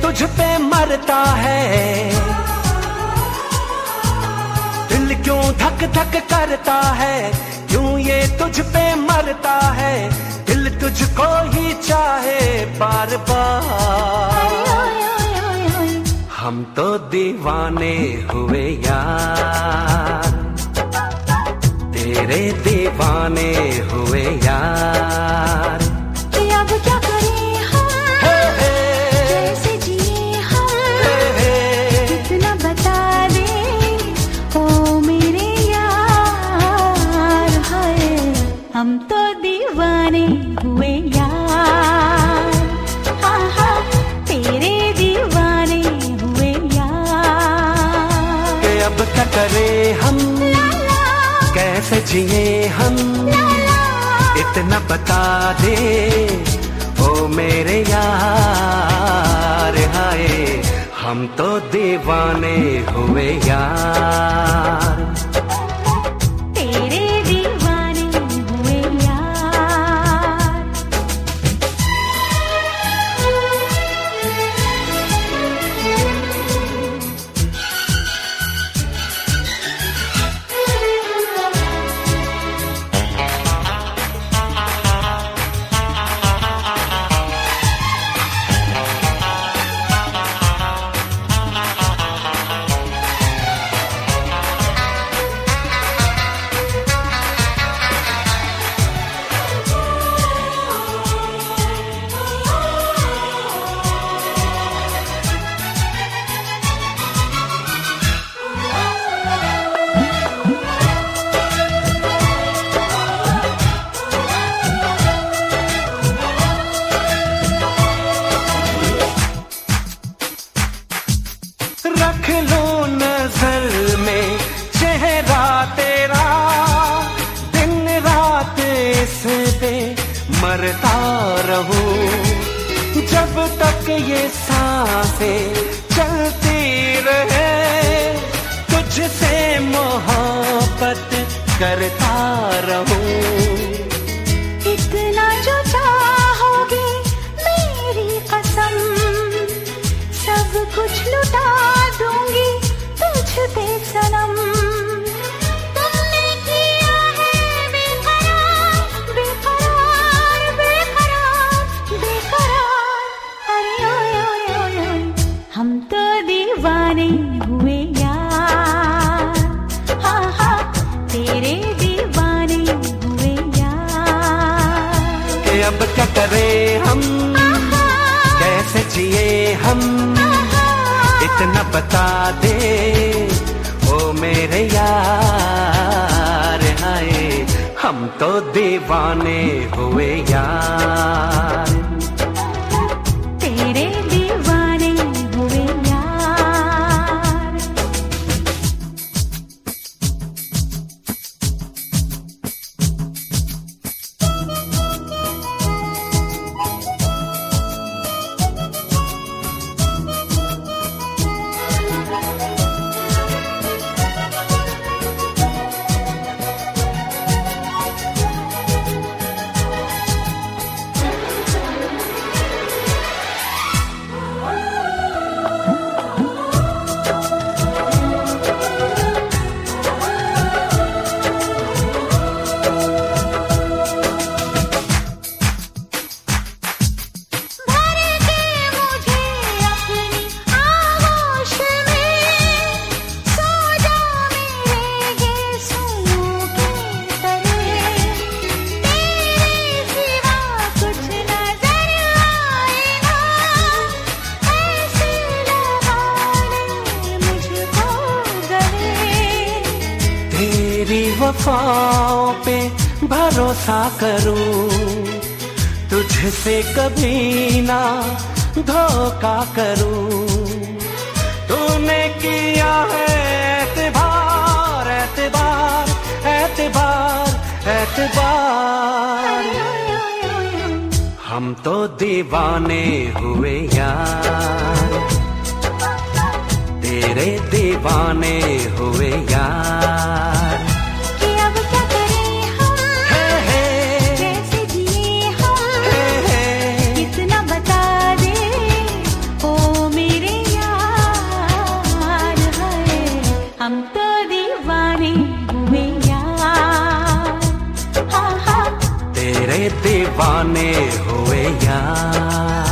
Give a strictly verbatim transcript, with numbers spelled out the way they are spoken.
तुझ पे मरता है, दिल क्यों धक धक करता है, क्यों ये तुझ पे मरता है, दिल तुझको ही चाहे बार बार। हम तो दीवाने हुए यार, तेरे दीवाने हुए यार। कि अब क्या करें हम, हे हे, कैसे जिए हम, हे हे, कितना बता दे ओ मेरे यार। हाय हम तो दीवाने हुए यार, हाँ हाँ तेरे दीवाने हुए यार। कि अब क्या करें हम, कैसे जिए हम, इतना बता दे ओ मेरे यार। हाय हम तो दीवाने हुए यार, तेरे दीवाने हुए यार। रख लो नजर में चेहरा तेरा, दिन रात इस पे मरता रहूं, जब तक ये सांसें चलती रहे, तुझसे मोहब्बत करता रहूं। इतना जो चाहोगे मेरी कसम, सब कुछ लुटा दूंगी तुझ पे सनम। तुमने किया है बेकरार बेकरार बेकरार बेकरार। अरे ओए ओए ओए ओए हम तो दीवाने हुए यार, हाँ हाँ तेरे दीवाने हुए यार। कि अब क्या करें हम, कैसे जिए हम, इतना बता दे ओ मेरे यार। हाय हम तो दीवाने हुए यार, तेरे दीवाने हुए यार। वफाओं पे भरोसा करूं, तुझसे कभी ना धोखा करूं। तूने किया है एतबार एतबार एतबार एतबार, हम तो दीवाने हुए यार, तेरे दीवाने हुए यार। कि अब क्या करें हम, हे हे, कैसे जिए हम, हे हे, कितना बता दे ओ मेरे दीवाने हुए यार।